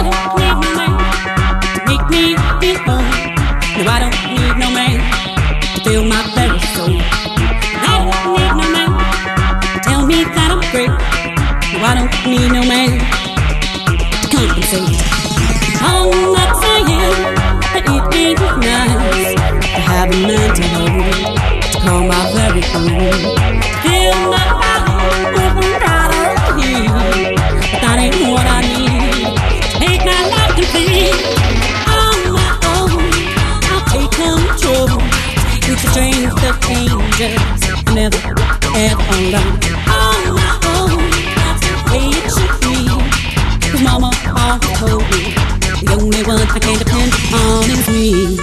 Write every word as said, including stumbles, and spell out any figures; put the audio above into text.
don't need no man to make me feel whole. No, I don't need no man to fill my very soul. I don't need no man to tell me that I'm great. No, I don't need no man to compensate. I'm not saying that it ain't nice to have a man to hold, to call my very own. Fill my heart with a lot of heat, but that ain't what I need to make my life complete. On my own, I'll take control. With the strength of angels, never ever alone. On my own, that's the way it should be. 'Cause Mama always told me the only one I can depend on is me.